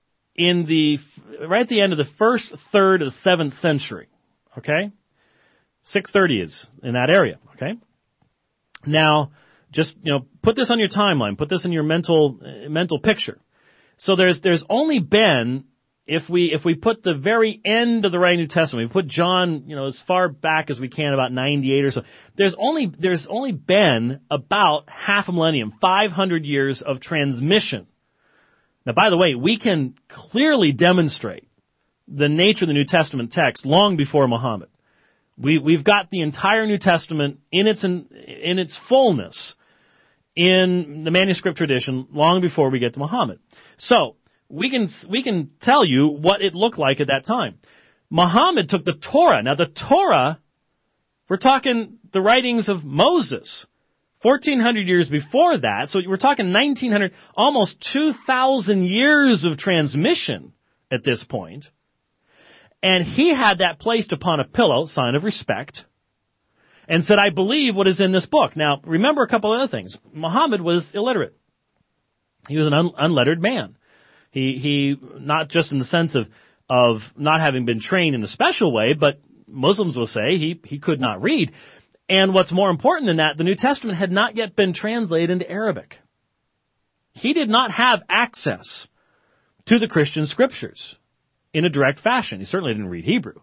right at the end of the first third of the 7th century. Okay? 630 is in that area. Okay? Now, just, put this on your timeline. Put this in your mental picture. So there's only been, if we put the very end of the writing New Testament, we put John, as far back as we can, about 98 or so, there's only been about half a millennium, 500 years of transmission. Now, by the way, we can clearly demonstrate the nature of the New Testament text long before Muhammad. We've got the entire New Testament in its fullness in the manuscript tradition long before we get to Muhammad. So we can tell you what it looked like at that time. Muhammad took the Torah. Now the Torah, we're talking the writings of Moses, 1,400 years before that. So we're talking 1,900, almost 2,000 years of transmission at this point, and he had that placed upon a pillow, sign of respect, and said, I believe what is in this book. Now, remember a couple of other things. Muhammad was illiterate. He was an unlettered man. He not just in the sense of not having been trained in a special way, but Muslims will say he could not read. And what's more important than that, the New Testament had not yet been translated into Arabic. He did not have access to the Christian scriptures in a direct fashion. He certainly didn't read Hebrew.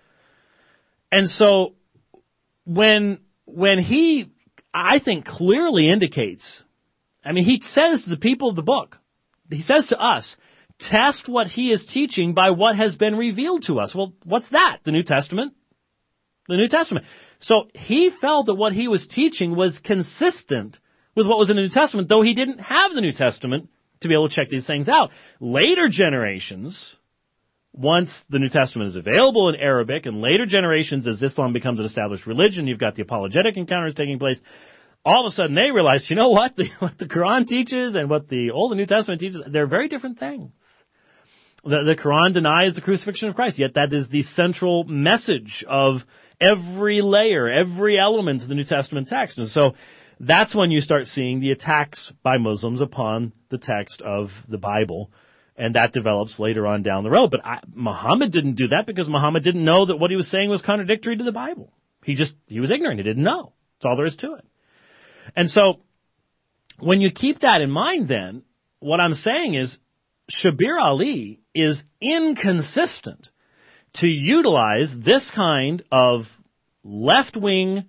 And so when he, I think, clearly indicates, I mean, he says to the people of the book, he says to us, test what he is teaching by what has been revealed to us. Well, what's that? The New Testament? The New Testament. So he felt that what he was teaching was consistent with what was in the New Testament, though he didn't have the New Testament to be able to check these things out. Later generations, once the New Testament is available in Arabic, and later generations as Islam becomes an established religion, you've got the apologetic encounters taking place, all of a sudden they realize, you know what the Quran teaches and what the Old and New Testament teaches, they're very different things. The Quran denies the crucifixion of Christ, yet that is the central message of every layer, every element of the New Testament text. And so that's when you start seeing the attacks by Muslims upon the text of the Bible, and that develops later on down the road. But Muhammad didn't do that because Muhammad didn't know that what he was saying was contradictory to the Bible. He was ignorant. He didn't know. That's all there is to it. And so when you keep that in mind, then, what I'm saying is Shabir Ali is inconsistent to utilize this kind of left-wing,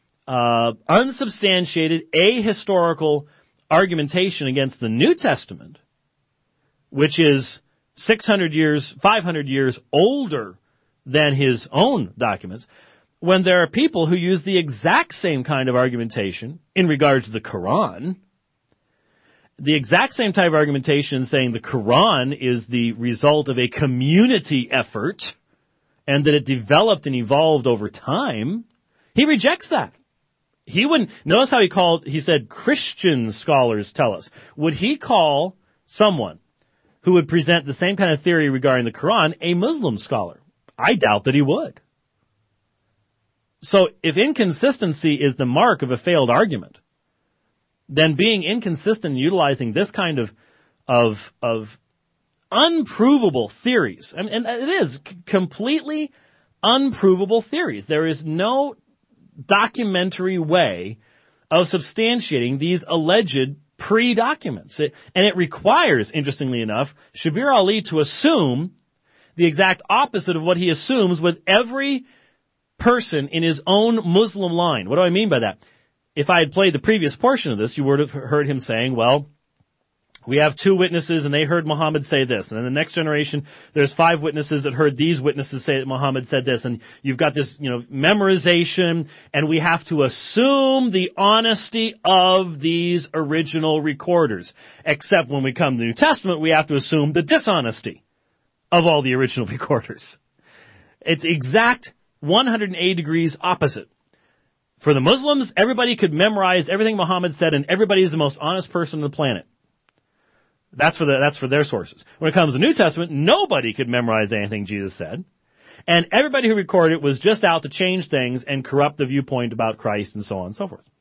unsubstantiated, ahistorical argumentation against the New Testament, which is 500 years older than his own documents, when there are people who use the exact same kind of argumentation in regards to the Quran, the exact same type of argumentation saying the Quran is the result of a community effort and that it developed and evolved over time. He rejects that. He wouldn't, notice how he said Christian scholars tell us. Would he call someone who would present the same kind of theory regarding the Quran a Muslim scholar? I doubt that he would. So if inconsistency is the mark of a failed argument, then being inconsistent and utilizing this kind of unprovable theories, and it is completely unprovable theories. There is no documentary way of substantiating these alleged pre-documents. And it requires, interestingly enough, Shabir Ali to assume the exact opposite of what he assumes with every person in his own Muslim line. What do I mean by that? If I had played the previous portion of this, you would have heard him saying, well, we have 2 witnesses and they heard Muhammad say this. And in the next generation, there's 5 witnesses that heard these witnesses say that Muhammad said this. And you've got this, memorization, and we have to assume the honesty of these original recorders. Except when we come to the New Testament, we have to assume the dishonesty of all the original recorders. It's exact 180 degrees opposite. For the Muslims, everybody could memorize everything Muhammad said, and everybody is the most honest person on the planet. That's for their sources. When it comes to the New Testament, nobody could memorize anything Jesus said, and everybody who recorded it was just out to change things and corrupt the viewpoint about Christ and so on and so forth.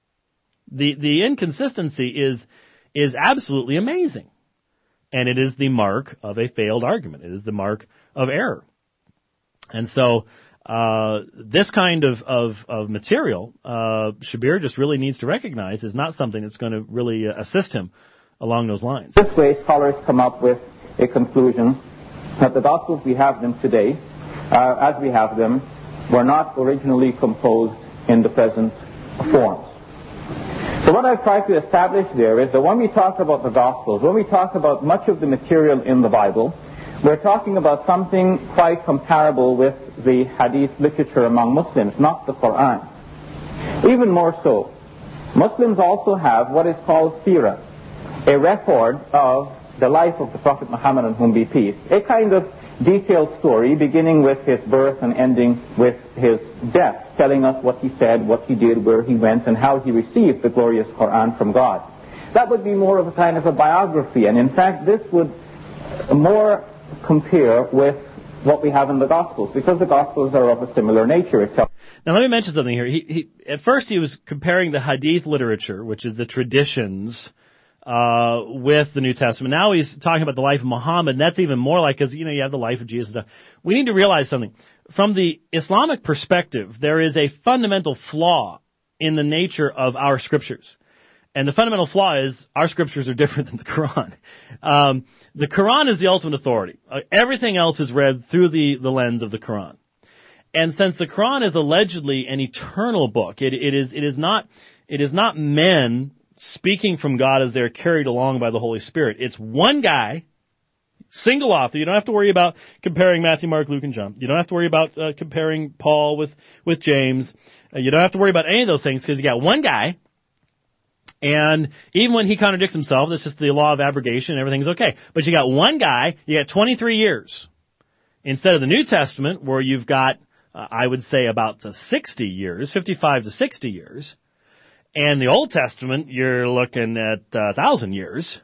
The inconsistency is absolutely amazing, and it is the mark of a failed argument. It is the mark of error. And so this kind of material, Shabir just really needs to recognize is not something that's going to really assist him along those lines. This way, scholars come up with a conclusion that the Gospels we have them today, as we have them, were not originally composed in the present forms. So what I've tried to establish there is that when we talk about the Gospels, when we talk about much of the material in the Bible, we're talking about something quite comparable with the Hadith literature among Muslims, not the Quran. Even more so, Muslims also have what is called seerah, a record of the life of the Prophet Muhammad, on whom be peace. A kind of detailed story beginning with his birth and ending with his death, telling us what he said, what he did, where he went, and how he received the glorious Quran from God. That would be more of a kind of a biography, and in fact this would more compare with what we have in the Gospels, because the Gospels are of a similar nature. Now, let me mention something here. At first he was comparing the Hadith literature, which is the traditions, with the New Testament. Now he's talking about the life of Muhammad, and that's even more like, because, you have the life of Jesus and stuff. We need to realize something. From the Islamic perspective, there is a fundamental flaw in the nature of our scriptures. And the fundamental flaw is our scriptures are different than the Quran. The Quran is the ultimate authority. Everything else is read through the lens of the Quran. And since the Quran is allegedly an eternal book, it is not men speaking from God as they're carried along by the Holy Spirit. It's one guy, single author. You don't have to worry about comparing Matthew, Mark, Luke, and John. You don't have to worry about comparing Paul with James. You don't have to worry about any of those things, because you got one guy. And even when he contradicts himself, that's just the law of abrogation, everything's okay. But you got one guy, you got 23 years. Instead of the New Testament, where you've got, I would say, about 60 years, 55 to 60 years. And the Old Testament, you're looking at 1,000 years,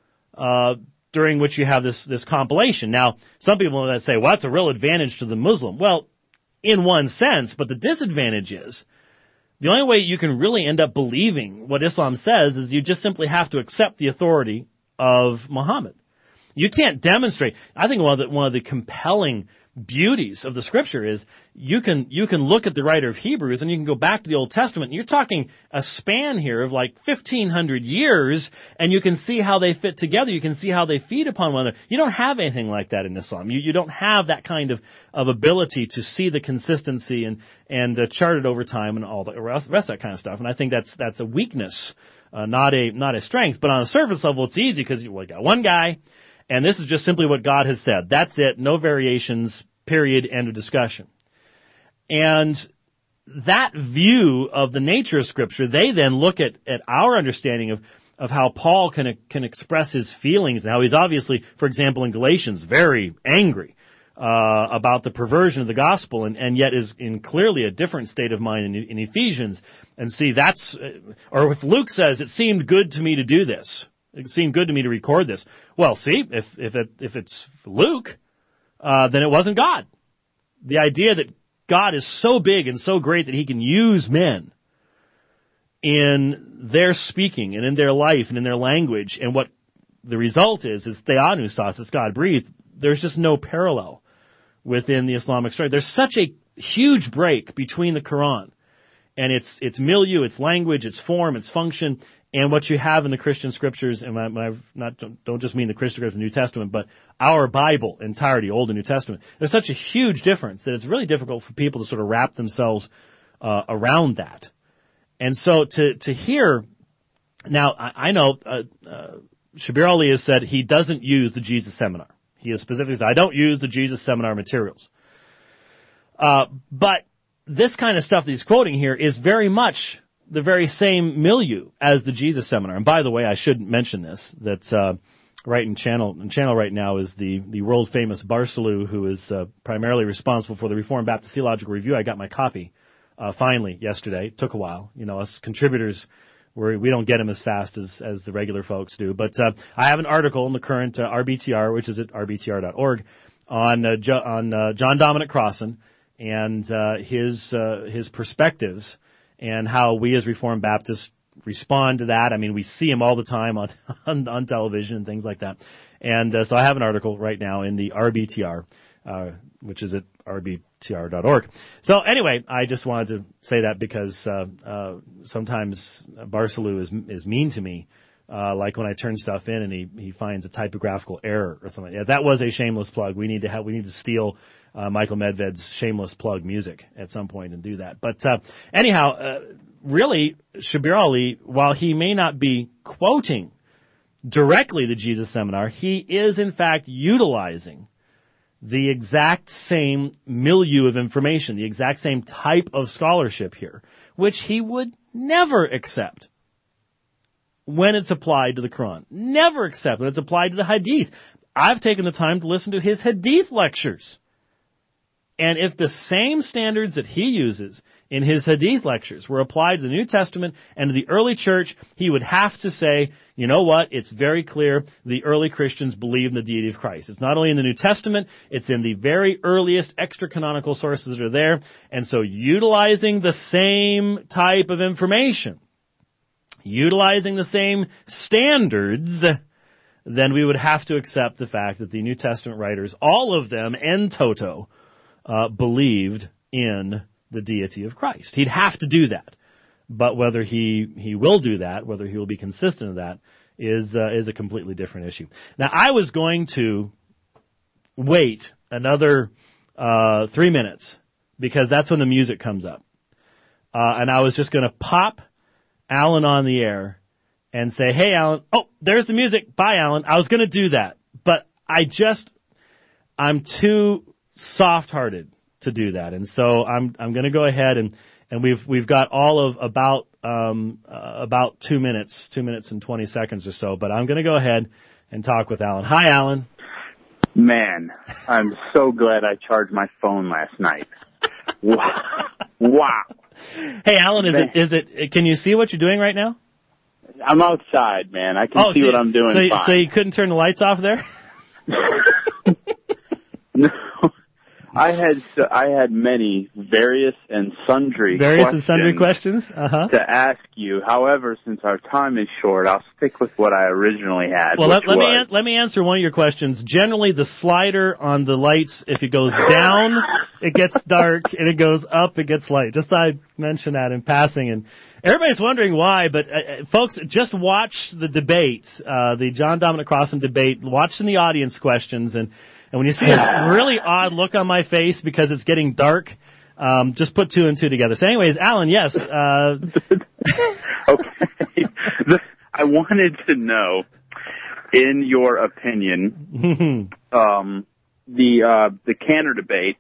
during which you have this compilation. Now, some people will say, well, that's a real advantage to the Muslim. Well, in one sense, but the disadvantage is, the only way you can really end up believing what Islam says is you just simply have to accept the authority of Muhammad. You can't demonstrate. I think one of the compelling beauties of the scripture is you can look at the writer of Hebrews and you can go back to the Old Testament. And you're talking a span here of like 1,500 years, and you can see how they fit together. You can see how they feed upon one another. You don't have anything like that in Islam. You don't have that kind of ability to see the consistency and chart it over time and all the rest of that kind of stuff. And I think that's a weakness, not a strength. But on a surface level, it's easy because you got one guy. And this is just simply what God has said. That's it. No variations, period, end of discussion. And that view of the nature of Scripture, they then look at our understanding of how Paul can express his feelings, and how he's obviously, for example, in Galatians, very angry about the perversion of the gospel, and yet is in clearly a different state of mind in Ephesians. And see, or if Luke says, it seemed good to me to do this. It seemed good to me to record this. Well, see, if it's Luke, then it wasn't God. The idea that God is so big and so great that he can use men in their speaking and in their life and in their language, and what the result is theopneustos, it's God breathed. There's just no parallel within the Islamic story. There's such a huge break between the Quran and its milieu, its language, its form, its function, and what you have in the Christian scriptures, and don't just mean the Christian scriptures of the New Testament, but our Bible entirety, Old and New Testament. There's such a huge difference that it's really difficult for people to sort of wrap themselves around that. And so to hear, now I know Shabir Ali has said he doesn't use the Jesus Seminar. He has specifically said, I don't use the Jesus Seminar materials. But this kind of stuff that he's quoting here is very much the very same milieu as the Jesus Seminar. And by the way, I should mention this, that right in channel right now is the world famous Barsalou, who is primarily responsible for the Reformed Baptist Theological Review. I got my copy finally yesterday. It took a while. Us contributors, we don't get them as fast as the regular folks do. But I have an article in the current RBTR, which is at rbtr.org, on John Dominic Crossan and his perspectives, and how we as Reformed Baptists respond to that. I mean, we see him all the time on television and things like that. And so I have an article right now in the RBTR, which is at rbtr.org. So anyway, I just wanted to say that because sometimes Barsalou is mean to me, like when I turn stuff in and he finds a typographical error or something. Yeah, that was a shameless plug. We need to steal Michael Medved's shameless plug music at some point and do that. But anyhow, really, Shabir Ali, while he may not be quoting directly the Jesus Seminar, he is in fact utilizing the exact same milieu of information, the exact same type of scholarship here, which he would never accept when it's applied to the Quran. Never accept when it's applied to the Hadith. I've taken the time to listen to his Hadith lectures. And if the same standards that he uses in his Hadith lectures were applied to the New Testament and to the early church, he would have to say, you know what, it's very clear the early Christians believe in the deity of Christ. It's not only in the New Testament, it's in the very earliest extra-canonical sources that are there. And so utilizing the same type of information, utilizing the same standards, then we would have to accept the fact that the New Testament writers, all of them en toto, believed in the deity of Christ. He'd have to do that. But whether he will do that, whether he will be consistent with that, is a completely different issue. Now, I was going to wait another 3 minutes, because that's when the music comes up. And I was just going to pop Alan on the air and say, hey, Alan, oh, there's the music. Bye, Alan. I was going to do that. But I'm too soft-hearted to do that, and so I'm going to go ahead and we've got all of about 2 minutes and 20 seconds or so, but I'm going to go ahead and talk with Alan. Hi, Alan. Man, I'm so glad I charged my phone last night. Wow. Hey, Alan, is it? Can you see what you're doing right now? I'm outside, man. I can see what I'm doing. So you couldn't turn the lights off there? No, I had many various and sundry questions to ask you. However, since our time is short, I'll stick with what I originally had. Well, let me answer one of your questions. Generally, the slider on the lights, if it goes down, it gets dark, and it goes up, it gets light. Just thought I'd mention that in passing, and everybody's wondering why, but folks, just watch the debate, the John Dominic Crossan debate. Watch in the audience questions, and when you see this really odd look on my face because it's getting dark, just put two and two together. So anyways, Alan, yes. Okay. I wanted to know, in your opinion, the Cantor debate,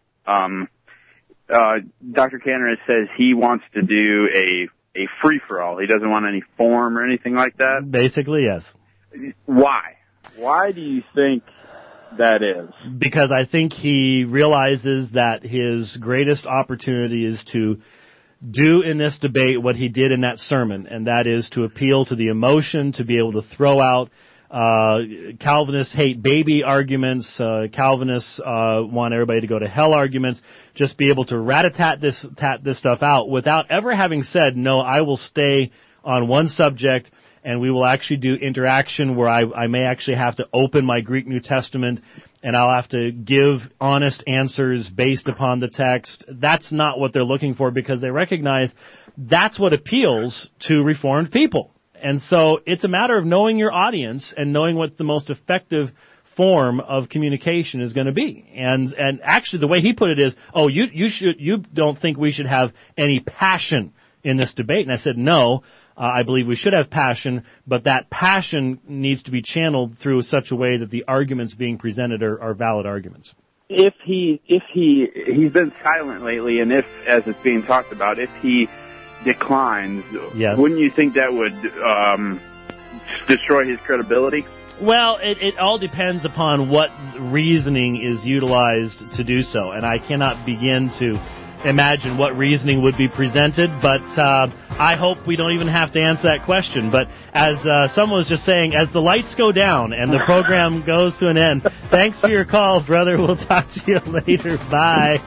Dr. Cantor says he wants to do a free-for-all. He doesn't want any form or anything like that? Basically, yes. Why? Why do you think that is? Because I think he realizes that his greatest opportunity is to do in this debate what he did in that sermon, and that is to appeal to the emotion, to be able to throw out Calvinists hate baby arguments, Calvinists want everybody to go to hell arguments, just be able to rat-a-tat this stuff out without ever having said, no, I will stay on one subject and we will actually do interaction where I may actually have to open my Greek New Testament and I'll have to give honest answers based upon the text. That's not what they're looking for, because they recognize that's what appeals to Reformed people. And so it's a matter of knowing your audience and knowing what the most effective form of communication is going to be. And actually the way he put it is, oh, you don't think we should have any passion in this debate? And I said, no, I believe we should have passion, but that passion needs to be channeled through such a way that the arguments being presented are valid arguments. If he's been silent lately, and if, as it's being talked about, if he declines, yes, wouldn't you think that would destroy his credibility? Well, it all depends upon what reasoning is utilized to do so, and I cannot begin to imagine what reasoning would be presented, but I hope we don't even have to answer that question. But as someone was just saying, as the lights go down and the program goes to an end, thanks for your call, brother. We'll talk to you later. Bye.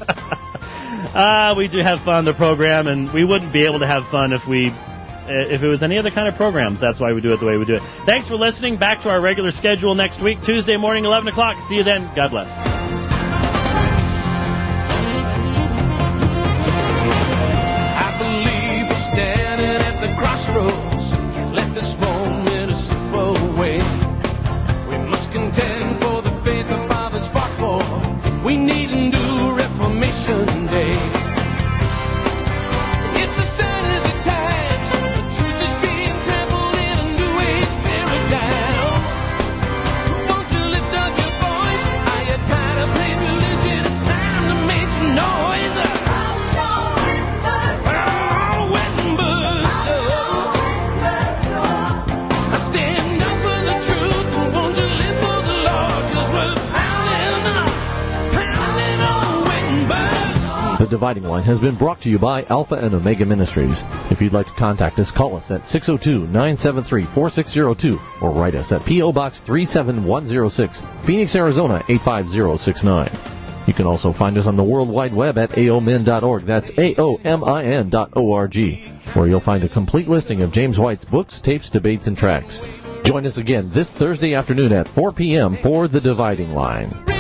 We do have fun, the program, and we wouldn't be able to have fun if it was any other kind of programs. That's why we do it the way we do it. Thanks for listening. Back to our regular schedule next week, Tuesday morning, 11 o'clock. See you then. God bless. Tired Dividing Line has been brought to you by Alpha and Omega Ministries. If you'd like to contact us, call us at 602-973-4602 or write us at P.O. Box 37106, Phoenix, Arizona 85069. You can also find us on the World Wide Web at aomin.org. That's aomin.org, where you'll find a complete listing of James White's books, tapes, debates, and tracts. Join us again this Thursday afternoon at 4 p.m. for The Dividing Line.